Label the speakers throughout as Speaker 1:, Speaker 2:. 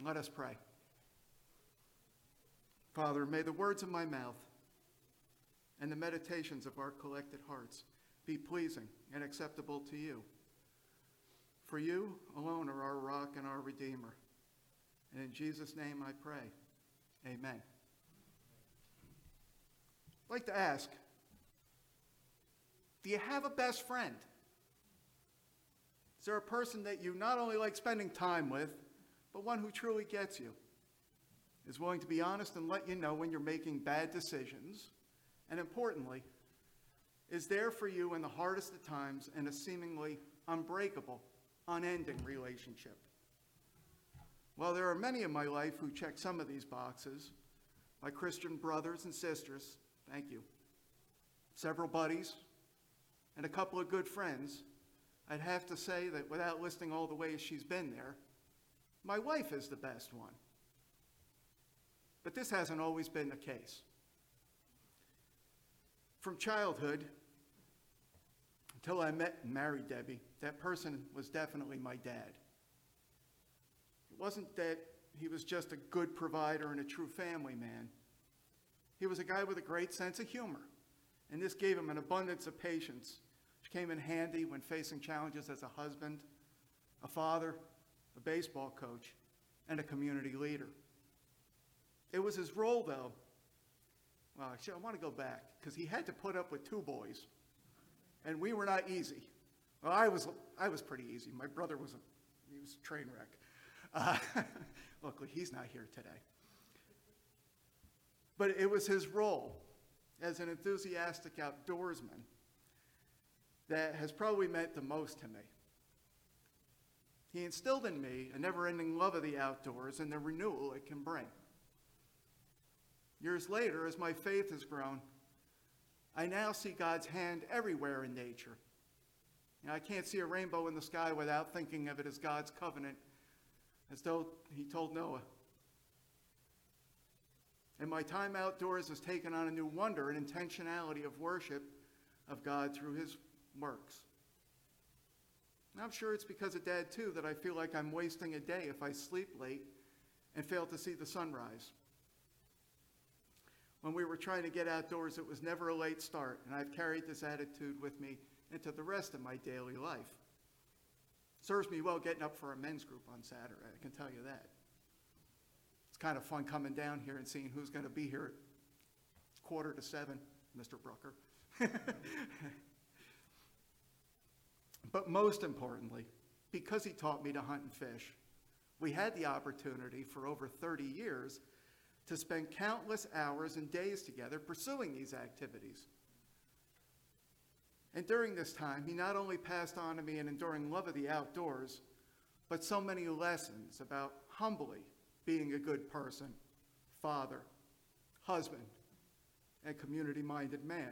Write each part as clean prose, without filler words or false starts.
Speaker 1: Let us pray. Father, may the words of my mouth and the meditations of our collected hearts be pleasing and acceptable to you. For you alone are our rock and our Redeemer. And in Jesus' name I pray. Amen. I'd like to ask, do you have a best friend? Is there a person that you not only like spending time with, but one who truly gets you, is willing to be honest and let you know when you're making bad decisions, and importantly, is there for you in the hardest of times in a seemingly unbreakable, unending relationship? Well, there are many in my life who check some of these boxes. My Christian brothers and sisters, thank you. Several buddies, and a couple of good friends. I'd have to say that without listing all the ways she's been there, my wife is the best one. But this hasn't always been the case. From childhood until I met and married Debbie, that person was definitely my dad. It wasn't that he was just a good provider and a true family man. He was a guy with a great sense of humor, and this gave him an abundance of patience, which came in handy when facing challenges as a husband, a father, a baseball coach, and a community leader. It was his role, though. Well, actually, I want to go back, because he had to put up with two boys, and we were not easy. Well, I was pretty easy. My brother was a train wreck. Luckily, he's not here today. But it was his role as an enthusiastic outdoorsman that has probably meant the most to me. He instilled in me a never-ending love of the outdoors and the renewal it can bring. Years later, as my faith has grown, I now see God's hand everywhere in nature. I can't see a rainbow in the sky without thinking of it as God's covenant, as though he told Noah. And my time outdoors has taken on a new wonder and intentionality of worship of God through his works. And I'm sure it's because of Dad, too, that I feel like I'm wasting a day if I sleep late and fail to see the sunrise. When we were trying to get outdoors, it was never a late start, and I've carried this attitude with me into the rest of my daily life. Serves me well getting up for a men's group on Saturday, I can tell you that. It's kind of fun coming down here and seeing who's going to be here at 6:45, Mr. Brooker. But most importantly, because he taught me to hunt and fish, we had the opportunity for over 30 years to spend countless hours and days together pursuing these activities. And during this time, he not only passed on to me an enduring love of the outdoors, but so many lessons about humbly being a good person, father, husband, and community-minded man.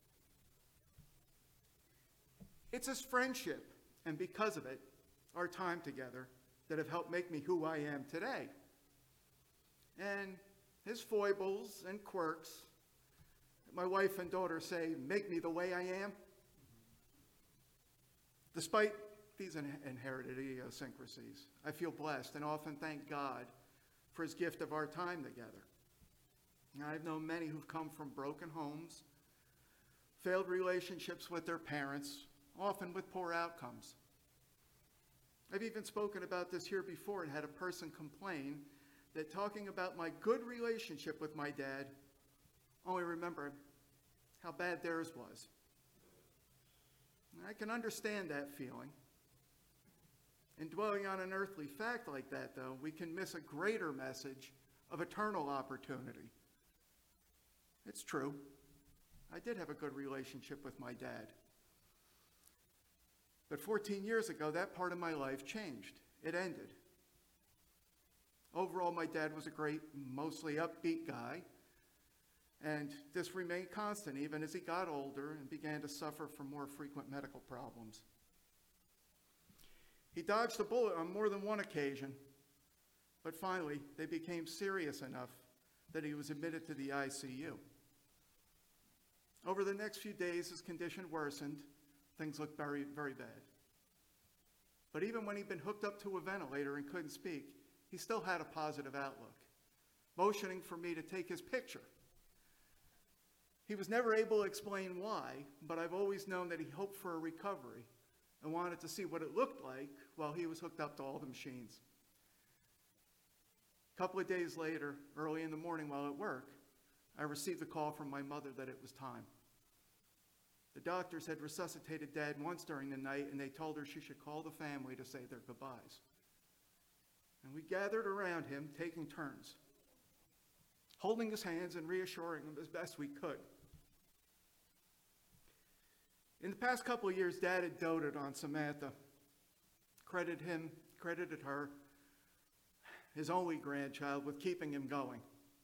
Speaker 1: It's his friendship, and because of it, our time together, that have helped make me who I am today. And his foibles and quirks, my wife and daughter say, make me the way I am. Despite these inherited idiosyncrasies, I feel blessed and often thank God for his gift of our time together. And I've known many who've come from broken homes, failed relationships with their parents, often with poor outcomes. I've even spoken about this here before and had a person complain that talking about my good relationship with my dad only remembered how bad theirs was. And I can understand that feeling. In dwelling on an earthly fact like that, though, we can miss a greater message of eternal opportunity. It's true. I did have a good relationship with my dad. But 14 years ago, that part of my life changed. It ended. Overall, my dad was a great, mostly upbeat guy, and this remained constant even as he got older and began to suffer from more frequent medical problems. He dodged a bullet on more than one occasion, but finally, they became serious enough that he was admitted to the ICU. Over the next few days, his condition worsened. Things looked very, very bad. But even when he'd been hooked up to a ventilator and couldn't speak, he still had a positive outlook, motioning for me to take his picture. He was never able to explain why, but I've always known that he hoped for a recovery and wanted to see what it looked like while he was hooked up to all the machines. A couple of days later, early in the morning while at work, I received a call from my mother that it was time. The doctors had resuscitated Dad once during the night, and they told her she should call the family to say their goodbyes. And we gathered around him, taking turns, holding his hands and reassuring him as best we could. In the past couple of years, Dad had doted on Samantha, credited her, his only grandchild, with keeping him going.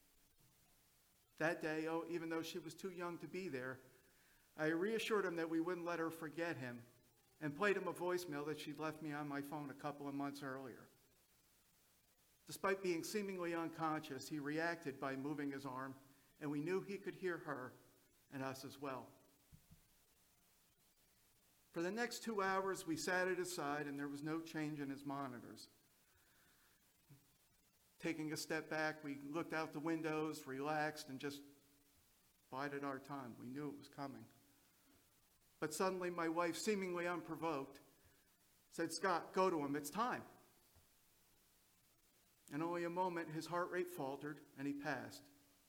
Speaker 1: That day, even though she was too young to be there, I reassured him that we wouldn't let her forget him and played him a voicemail that she'd left me on my phone a couple of months earlier. Despite being seemingly unconscious, he reacted by moving his arm, and we knew he could hear her and us as well. For the next 2 hours, we sat at his side, and there was no change in his monitors. Taking a step back, we looked out the windows, relaxed, and just bided our time. We knew it was coming. But suddenly, my wife, seemingly unprovoked, said, "Scott, go to him, it's time." In only a moment, his heart rate faltered, and he passed.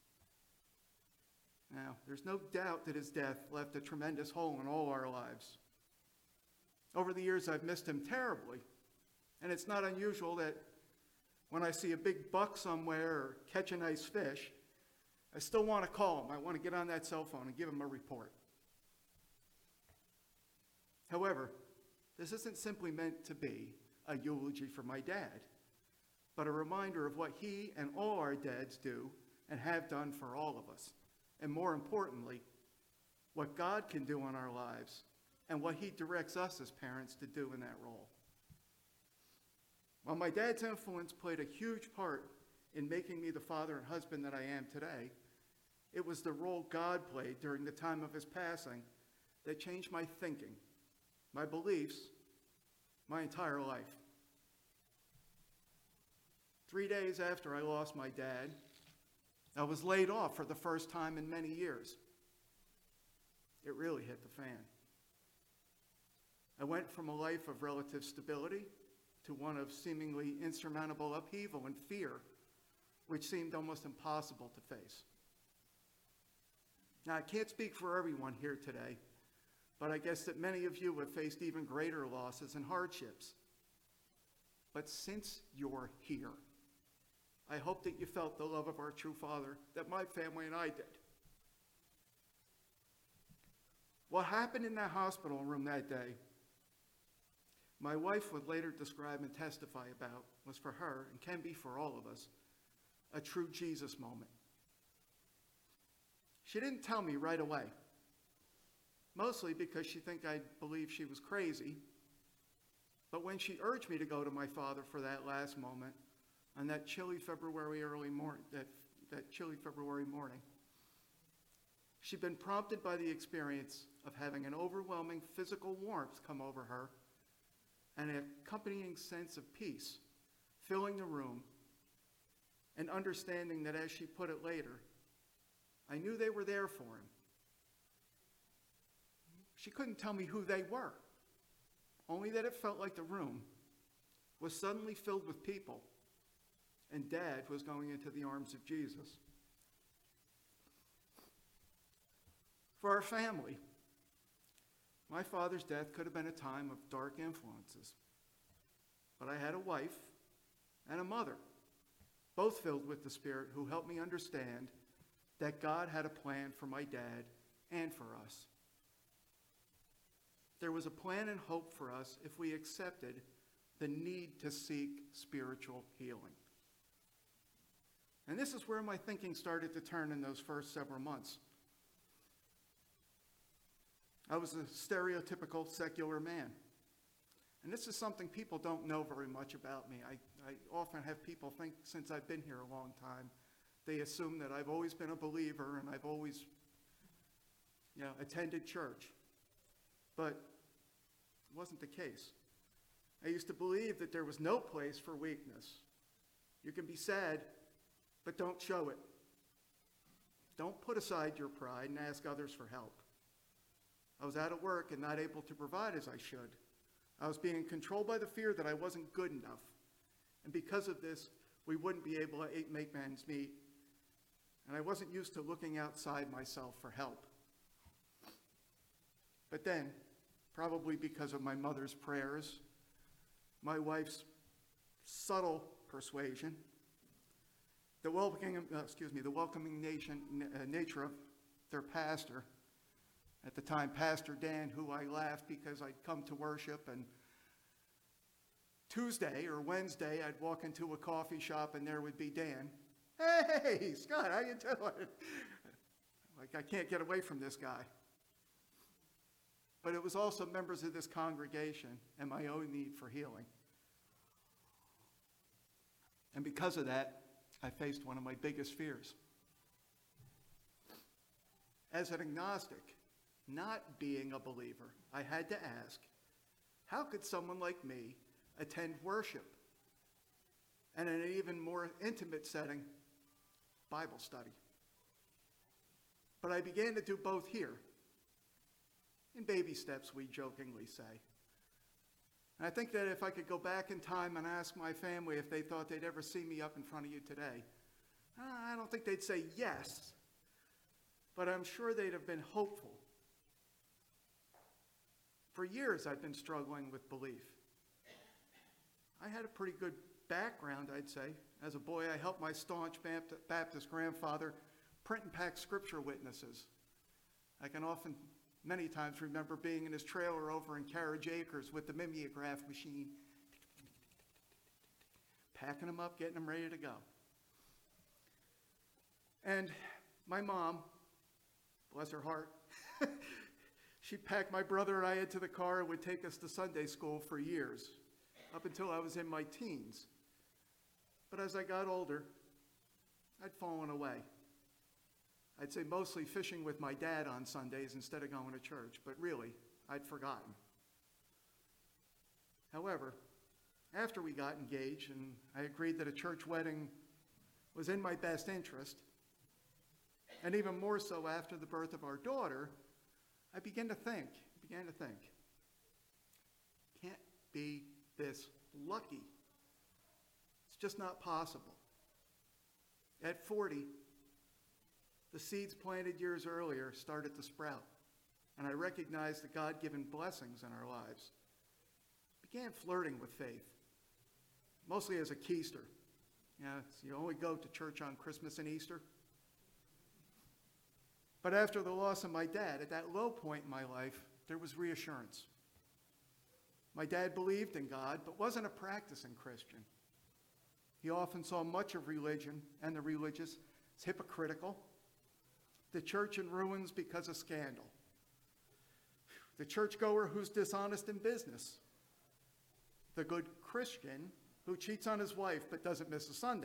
Speaker 1: Now, there's no doubt that his death left a tremendous hole in all our lives. Over the years, I've missed him terribly, and it's not unusual that when I see a big buck somewhere or catch a nice fish, I still want to call him. I want to get on that cell phone and give him a report. However, this isn't simply meant to be a eulogy for my dad, but a reminder of what he and all our dads do and have done for all of us, and more importantly, what God can do in our lives and what he directs us as parents to do in that role. While my dad's influence played a huge part in making me the father and husband that I am today, it was the role God played during the time of his passing that changed my thinking, my beliefs, my entire life. 3 days after I lost my dad, I was laid off for the first time in many years. It really hit the fan. I went from a life of relative stability to one of seemingly insurmountable upheaval and fear, which seemed almost impossible to face. Now, I can't speak for everyone here today, but I guess that many of you have faced even greater losses and hardships. But since you're here, I hope that you felt the love of our true Father that my family and I did. What happened in that hospital room that day, my wife would later describe and testify about, was for her, and can be for all of us, a true Jesus moment. She didn't tell me right away, mostly because she think I believed she was crazy. But when she urged me to go to my father for that last moment, on that chilly February morning, she'd been prompted by the experience of having an overwhelming physical warmth come over her and an accompanying sense of peace filling the room, and understanding that, as she put it later, I knew they were there for him. She couldn't tell me who they were, only that it felt like the room was suddenly filled with people, and Dad was going into the arms of Jesus. For our family, my father's death could have been a time of dark influences. But I had a wife and a mother, both filled with the Spirit, who helped me understand that God had a plan for my dad and for us. There was a plan and hope for us if we accepted the need to seek spiritual healing. And this is where my thinking started to turn in those first several months. I was a stereotypical secular man. And this is something people don't know very much about me. I often have people think, since I've been here a long time, they assume that I've always been a believer and I've always, attended church. But it wasn't the case. I used to believe that there was no place for weakness, You can be sad, but don't show it. Don't put aside your pride and ask others for help. I was out of work and not able to provide as I should. I was being controlled by the fear that I wasn't good enough. And because of this, we wouldn't be able to make ends meet. And I wasn't used to looking outside myself for help. But then, probably because of my mother's prayers, my wife's subtle persuasion, the welcoming nature of their pastor, at the time Pastor Dan, who I laughed because I'd come to worship, and Tuesday or Wednesday I'd walk into a coffee shop and there would be Dan. Hey, Scott, how you doing? Like, I can't get away from this guy. But it was also members of this congregation and my own need for healing. And because of that, I faced one of my biggest fears. As an agnostic, not being a believer, I had to ask, how could someone like me attend worship and in an even more intimate setting, Bible study? But I began to do both here. In baby steps, we jokingly say. And I think that if I could go back in time and ask my family if they thought they'd ever see me up in front of you today, I don't think they'd say yes, but I'm sure they'd have been hopeful. For years, I've been struggling with belief. I had a pretty good background, I'd say. As a boy, I helped my staunch Baptist grandfather print and pack scripture witnesses. I can often, many times, remember being in his trailer over in Carriage Acres with the mimeograph machine, packing them up, getting them ready to go. And my mom, bless her heart, she'd pack my brother and I into the car and would take us to Sunday school for years, up until I was in my teens. But as I got older, I'd fallen away. I'd say mostly fishing with my dad on Sundays instead of going to church, but really, I'd forgotten. However, after we got engaged and I agreed that a church wedding was in my best interest, and even more so after the birth of our daughter, I began to think, can't be this lucky. It's just not possible. At 40, the seeds planted years earlier started to sprout, and I recognized the God-given blessings in our lives. Began flirting with faith, mostly as a keister. You only go to church on Christmas and Easter. But after the loss of my dad, at that low point in my life, there was reassurance. My dad believed in God, but wasn't a practicing Christian. He often saw much of religion and the religious as hypocritical, the church in ruins because of scandal, the churchgoer who's dishonest in business, the good Christian who cheats on his wife but doesn't miss a Sunday.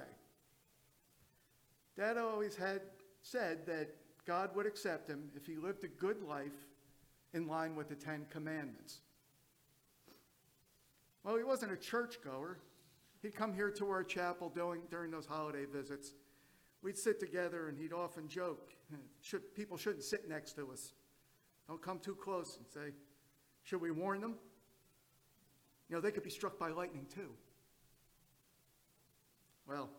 Speaker 1: Dad always had said that God would accept him if he lived a good life in line with the 10 Commandments. Well, he wasn't a churchgoer. He'd come here to our chapel during those holiday visits. We'd sit together and he'd often joke, people shouldn't sit next to us. Don't come too close, and say, should we warn them? They could be struck by lightning too. Well,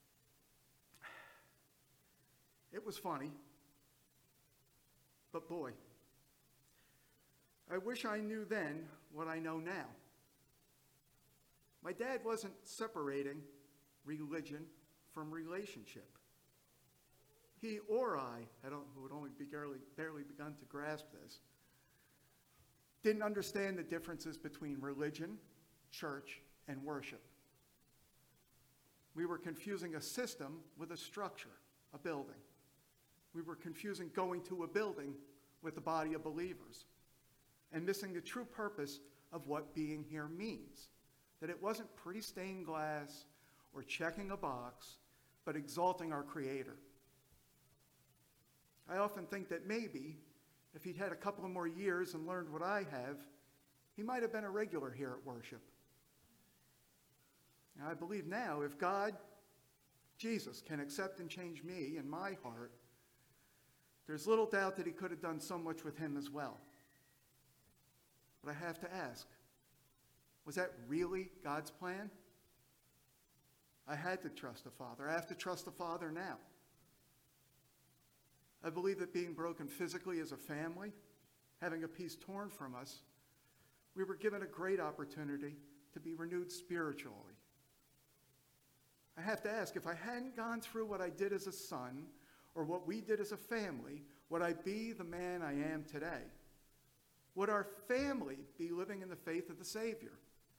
Speaker 1: it was funny, but boy, I wish I knew then what I know now. My dad wasn't separating religion from relationship. He or I, who had only barely begun to grasp this, didn't understand the differences between religion, church, and worship. We were confusing a system with a structure, a building. We were confusing going to a building with the body of believers, and missing the true purpose of what being here means. That it wasn't pretty stained glass or checking a box, but exalting our Creator. I often think that maybe, if he'd had a couple of more years and learned what I have, he might have been a regular here at worship. Now, I believe now, if God Jesus can accept and change me and my heart, there's little doubt that he could have done so much with him as well. But I have to ask, was that really God's plan? I had to trust the Father. I have to trust the Father now. I believe that being broken physically as a family, having a piece torn from us, we were given a great opportunity to be renewed spiritually. I have to ask, if I hadn't gone through what I did as a son, or what we did as a family, would I be the man I am today? Would our family be living in the faith of the Savior?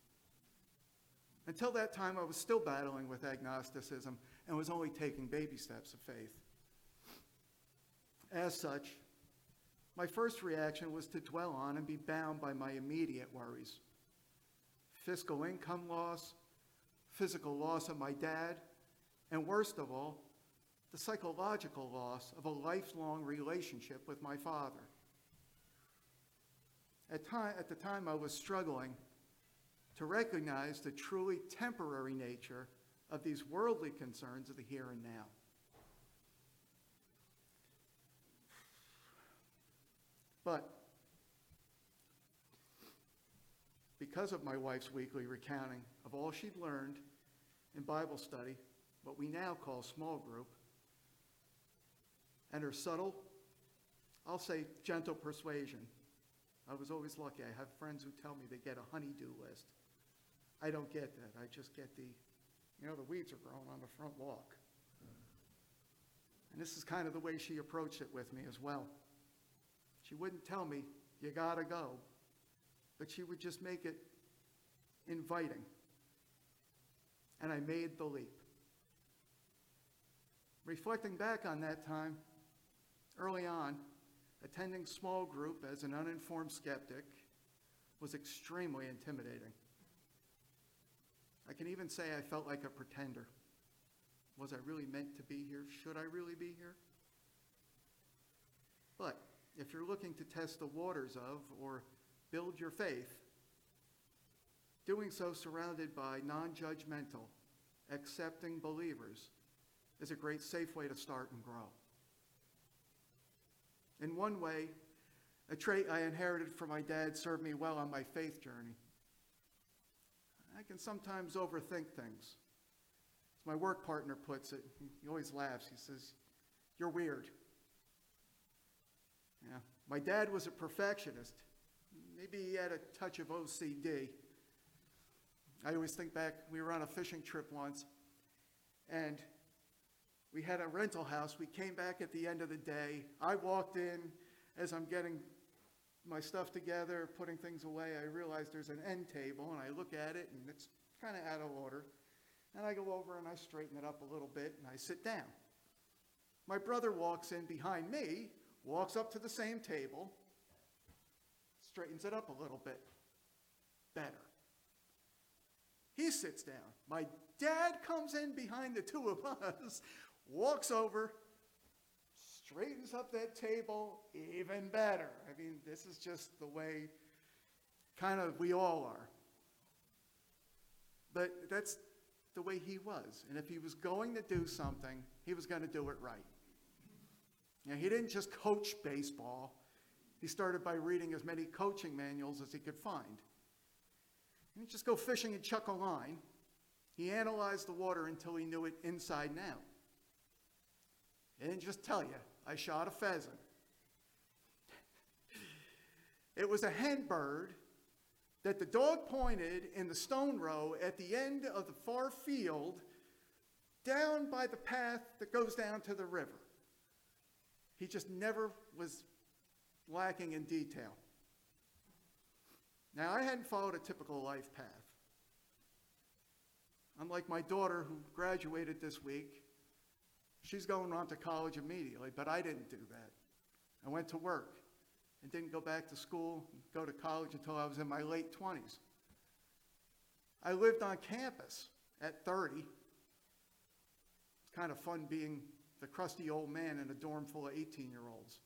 Speaker 1: Until that time, I was still battling with agnosticism and was only taking baby steps of faith. As such, my first reaction was to dwell on and be bound by my immediate worries. Fiscal income loss, physical loss of my dad, and worst of all, the psychological loss of a lifelong relationship with my father. At the time, I was struggling to recognize the truly temporary nature of these worldly concerns of the here and now. But because of my wife's weekly recounting of all she'd learned in Bible study, what we now call small group, and her subtle, I'll say gentle persuasion. I was always lucky. I have friends who tell me they get a honey-do list. I don't get that. I just get the weeds are growing on the front walk. And this is kind of the way she approached it with me as well. She wouldn't tell me, you gotta go, but she would just make it inviting. And I made the leap. Reflecting back on that time, early on, attending small group as an uninformed skeptic was extremely intimidating. I can even say I felt like a pretender. Was I really meant to be here? Should I really be here? But if you're looking to test the waters of or build your faith, doing so surrounded by non-judgmental, accepting believers is a great safe way to start and grow. In one way, a trait I inherited from my dad served me well on my faith journey. I can sometimes overthink things. As my work partner puts it, he always laughs. He says, "You're weird." Yeah. My dad was a perfectionist. Maybe he had a touch of OCD. I always think back, we were on a fishing trip once, and we had a rental house. We came back at the end of the day. I walked in as I'm getting my stuff together, putting things away. I realize there's an end table, and I look at it, and it's kind of out of order. And I go over and I straighten it up a little bit, and I sit down. My brother walks in behind me, walks up to the same table, straightens it up a little bit. Better. He sits down. My dad comes in behind the two of us, walks over, straightens up that table, even better. I mean, this is just the way kind of we all are. But that's the way he was. And if he was going to do something, he was going to do it right. Now, he didn't just coach baseball. He started by reading as many coaching manuals as he could find. He didn't just go fishing and chuck a line. He analyzed the water until he knew it inside and out. He didn't just tell you, I shot a pheasant. It was a hen bird that the dog pointed in the stone row at the end of the far field down by the path that goes down to the river. He just never was lacking in detail. Now, I hadn't followed a typical life path. Unlike my daughter who graduated this week, she's going on to college immediately, but I didn't do that. I went to work and didn't go back to school, go to college until I was in my late 20s. I lived on campus at 30. It's kind of fun being the crusty old man in a dorm full of 18-year-olds.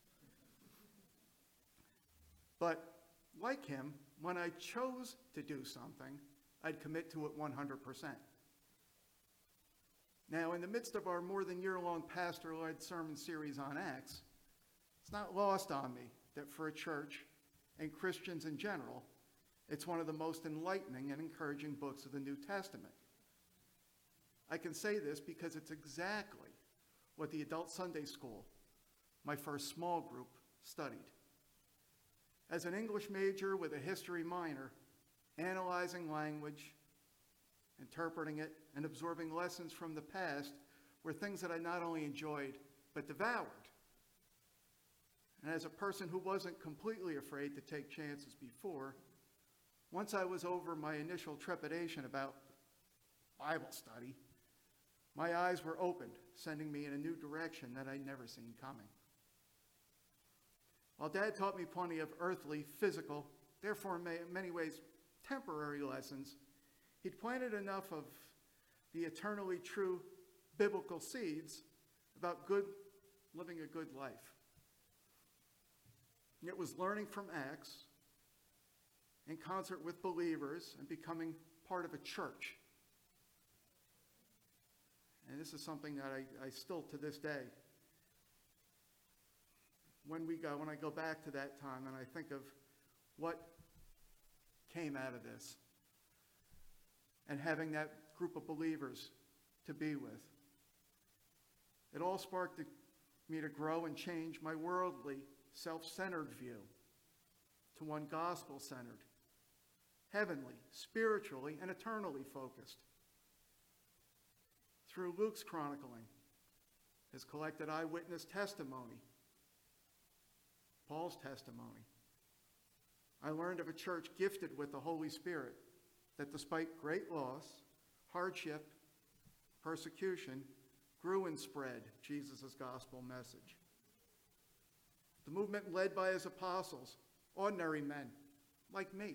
Speaker 1: But like him, when I chose to do something, I'd commit to it 100%. Now, in the midst of our more than year-long pastor-led sermon series on Acts, it's not lost on me that for a church and Christians in general, it's one of the most enlightening and encouraging books of the New Testament. I can say this because it's exactly what the adult Sunday school, my first small group, studied. As an English major with a history minor, analyzing language, interpreting it, and absorbing lessons from the past were things that I not only enjoyed, but devoured. And as a person who wasn't completely afraid to take chances before, once I was over my initial trepidation about Bible study, my eyes were opened, sending me in a new direction that I'd never seen coming. While Dad taught me plenty of earthly, physical, therefore in many ways temporary lessons, he'd planted enough of the eternally true biblical seeds about living a good life. It was learning from Acts in concert with believers and becoming part of a church. And this is something that I still to this day, when I go back to that time and I think of what came out of this and having that group of believers to be with, it all sparked me to grow and change my worldly, self-centered view to one gospel-centered, heavenly, spiritually, and eternally focused. Through Luke's chronicling, his collected eyewitness testimony, Paul's testimony, I learned of a church gifted with the Holy Spirit that despite great loss, hardship, persecution, grew and spread Jesus' gospel message. The movement led by his apostles, ordinary men like me.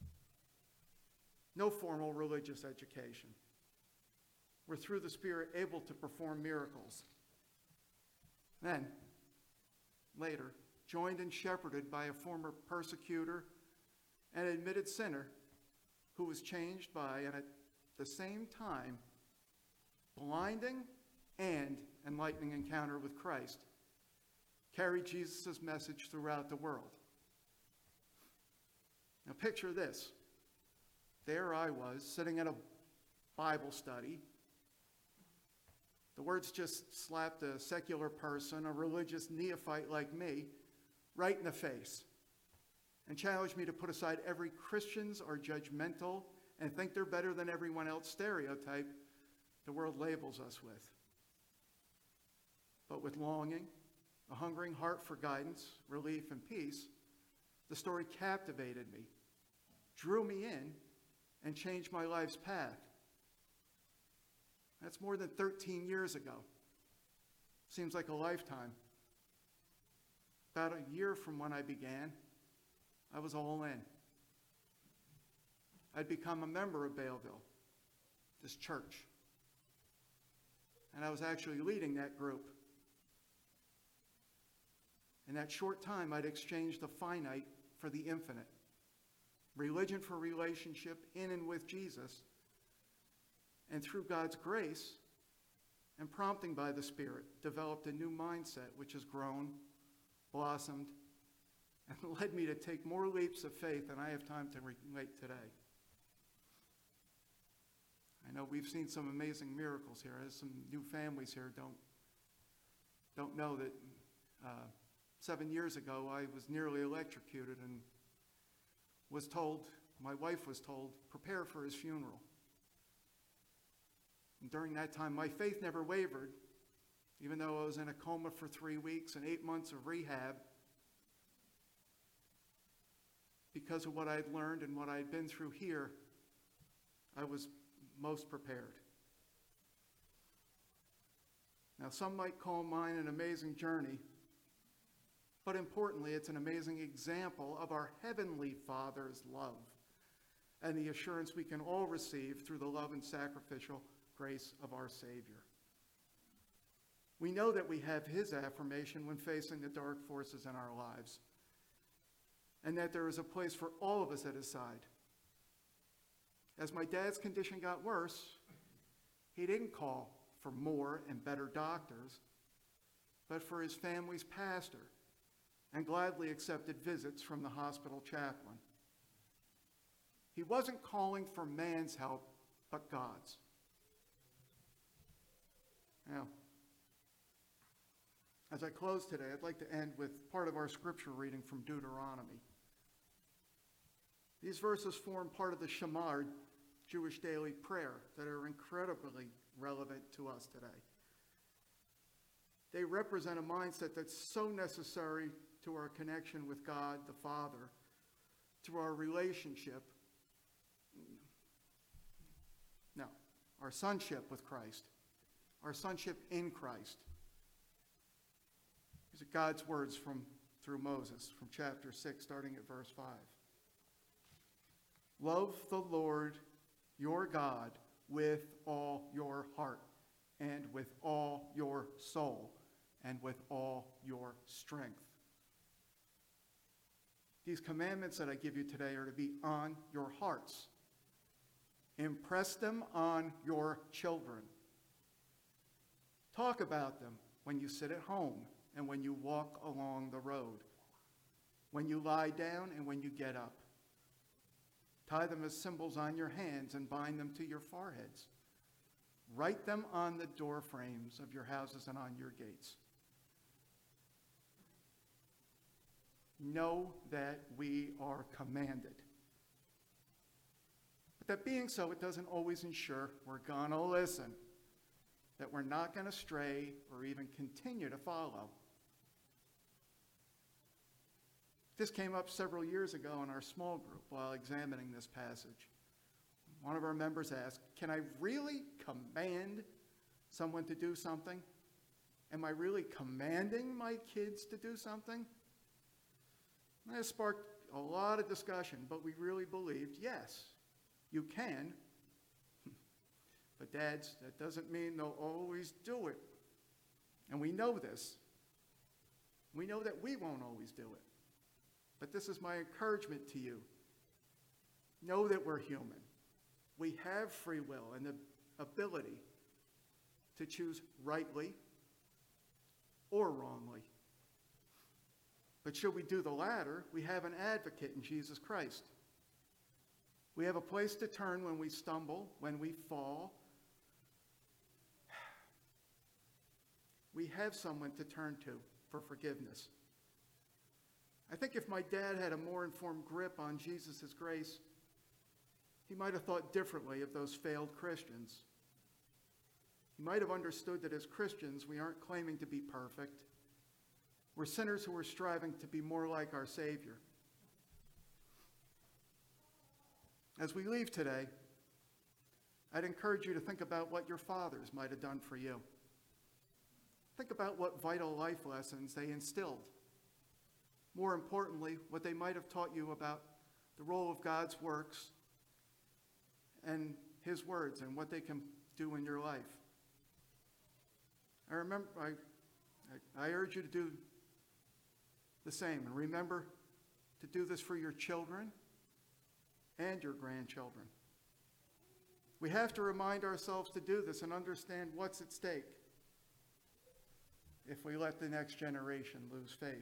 Speaker 1: No formal religious education. Were through the Spirit able to perform miracles. Then, later, joined and shepherded by a former persecutor and admitted sinner who was changed by, and at the same time, blinding and enlightening encounter with Christ, carried Jesus' message throughout the world. Now picture this. There I was, sitting in a Bible study. The words just slapped a secular person, a religious neophyte like me, right in the face and challenged me to put aside every Christians are judgmental and think they're better than everyone else stereotype the world labels us with. But with longing, a hungering heart for guidance, relief, and peace, the story captivated me, drew me in, and changed my life's path. That's more than 13 years ago. Seems like a lifetime. About a year from when I began, I was all in. I'd become a member of Baleville, this church. And I was actually leading that group. In that short time, I'd exchanged the finite for the infinite. Religion for relationship in and with Jesus. And through God's grace and prompting by the Spirit, developed a new mindset which has grown, blossomed, and led me to take more leaps of faith than I have time to relate today. I know we've seen some amazing miracles here. As some new families here don't know that 7 years ago I was nearly electrocuted and was told, my wife was told, prepare for his funeral. And during that time, my faith never wavered, even though I was in a coma for 3 weeks and 8 months of rehab. Because of what I'd learned and what I'd been through here, I was most prepared. Now, some might call mine an amazing journey, but importantly, it's an amazing example of our Heavenly Father's love and the assurance we can all receive through the love and sacrificial grace of our Savior. We know that we have his affirmation when facing the dark forces in our lives, and that there is a place for all of us at his side. As my dad's condition got worse, he didn't call for more and better doctors, but for his family's pastor, and gladly accepted visits from the hospital chaplain. He wasn't calling for man's help, but God's. Now, as I close today, I'd like to end with part of our scripture reading from Deuteronomy. These verses form part of the Shema, our Jewish daily prayer, that are incredibly relevant to us today. They represent a mindset that's so necessary to our connection with God the Father, to our relationship, our sonship with Christ, our sonship in Christ. These are God's words through Moses from chapter 6, starting at verse 5. Love the Lord your God with all your heart, and with all your soul, and with all your strength. These commandments that I give you today are to be on your hearts. Impress them on your children. Talk about them when you sit at home and when you walk along the road, when you lie down and when you get up. Tie them as symbols on your hands and bind them to your foreheads. Write them on the door frames of your houses and on your gates. Know that we are commanded. But that being so, it doesn't always ensure we're going to listen, that we're not going to stray or even continue to follow. This came up several years ago in our small group while examining this passage. One of our members asked, can I really command someone to do something? Am I really commanding my kids to do something? And that sparked a lot of discussion, but we really believed, yes, you can. But dads, that doesn't mean they'll always do it. And we know this. We know that we won't always do it. But this is my encouragement to you. Know that we're human. We have free will and the ability to choose rightly or wrongly. But should we do the latter, we have an advocate in Jesus Christ. We have a place to turn when we stumble, when we fall. We have someone to turn to for forgiveness. I think if my dad had a more informed grip on Jesus' grace, he might have thought differently of those failed Christians. He might have understood that as Christians, we aren't claiming to be perfect. We're sinners who are striving to be more like our Savior. As we leave today, I'd encourage you to think about what your fathers might have done for you. Think about what vital life lessons they instilled. More importantly, what they might have taught you about the role of God's works and his words and what they can do in your life. I urge you to do the same, and remember to do this for your children and your grandchildren. We have to remind ourselves to do this and understand what's at stake if we let the next generation lose faith.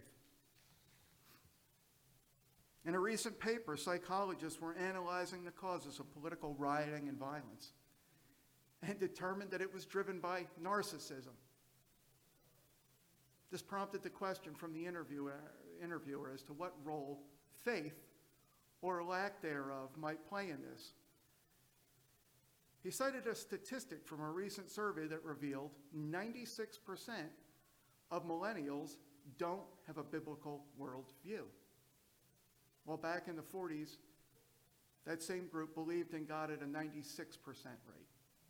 Speaker 1: In a recent paper, psychologists were analyzing the causes of political rioting and violence and determined that it was driven by narcissism. This prompted the question from the interviewer as to what role faith or lack thereof might play in this. He cited a statistic from a recent survey that revealed 96% of millennials don't have a biblical worldview. Well, back in the 40s, that same group believed in God at a 96% rate.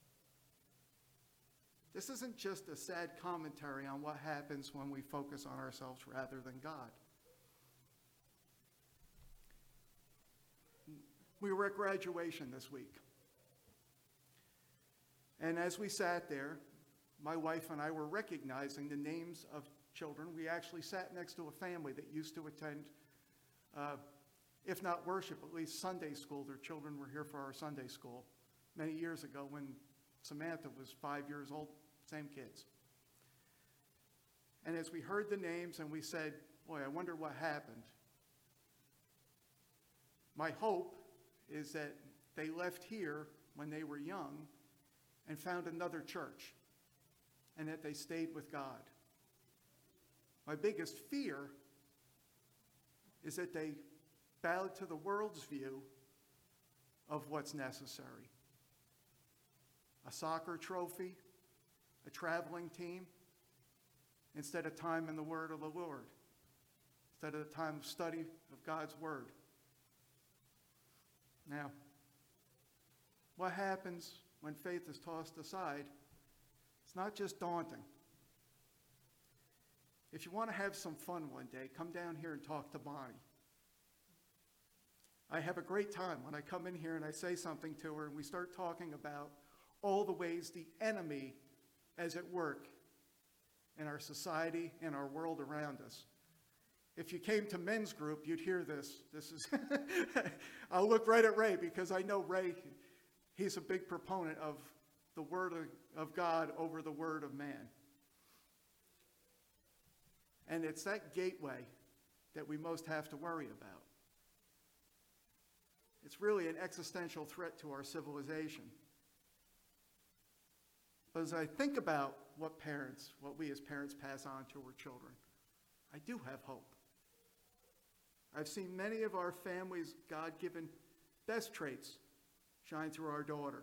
Speaker 1: This isn't just a sad commentary on what happens when we focus on ourselves rather than God. We were at graduation this week. And as we sat there, my wife and I were recognizing the names of children. We actually sat next to a family that used to attend, if not worship, at least Sunday school. Their children were here for our Sunday school many years ago when Samantha was 5 years old, same kids. And as we heard the names and we said, boy, I wonder what happened. My hope is that they left here when they were young and found another church, and that they stayed with God. My biggest fear is that they bowed to the world's view of what's necessary. A soccer trophy, a traveling team, instead of time in the Word of the Lord, instead of the time of study of God's Word. Now, what happens when faith is tossed aside? It's not just daunting. If you want to have some fun one day, come down here and talk to Bonnie. I have a great time when I come in here and I say something to her and we start talking about all the ways the enemy is at work in our society and our world around us. If you came to men's group, you'd hear this. This is, I'll look right at Ray because I know Ray, he's a big proponent of the Word of God over the word of man. And it's that gateway that we most have to worry about. It's really an existential threat to our civilization. But as I think about what we as parents pass on to our children, I do have hope. I've seen many of our families' God-given best traits shine through our daughter.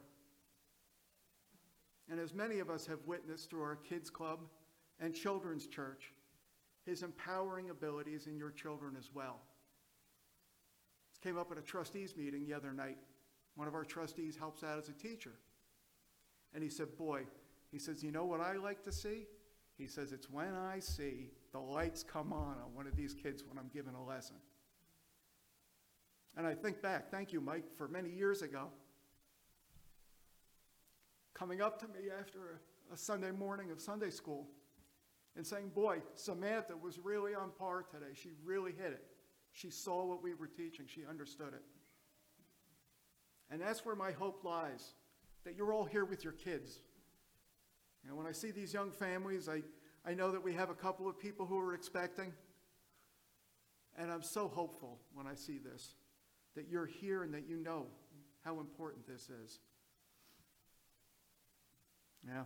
Speaker 1: And as many of us have witnessed through our kids' club and children's church, his empowering abilities in your children as well. This came up at a trustees meeting the other night. One of our trustees helps out as a teacher. And he said, he says, you know what I like to see? He says, it's when I see the lights come on one of these kids when I'm giving a lesson. And I think back, thank you, Mike, for many years ago, coming up to me after a Sunday morning of Sunday school and saying, boy, Samantha was really on par today. She really hit it. She saw what we were teaching. She understood it. And that's where my hope lies, that you're all here with your kids. And when I see these young families, I know that we have a couple of people who are expecting. And I'm so hopeful when I see this, that you're here and that you know how important this is. Yeah.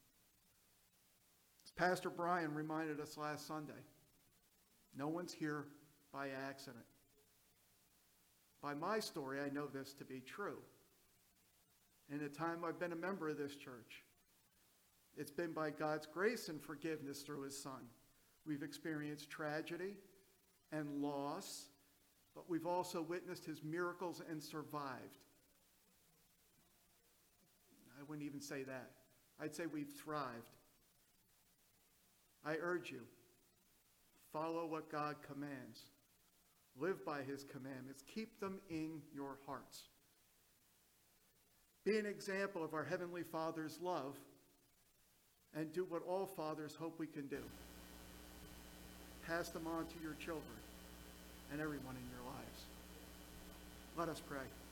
Speaker 1: As Pastor Brian reminded us last Sunday, no one's here by accident. By my story, I know this to be true. In the time I've been a member of this church, it's been by God's grace and forgiveness through his Son. We've experienced tragedy and loss, but we've also witnessed his miracles and survived. I wouldn't even say that. I'd say we've thrived. I urge you, follow what God commands. Live by his commandments. Keep them in your hearts. Be an example of our Heavenly Father's love and do what all fathers hope we can do. Pass them on to your children and everyone in your lives. Let us pray.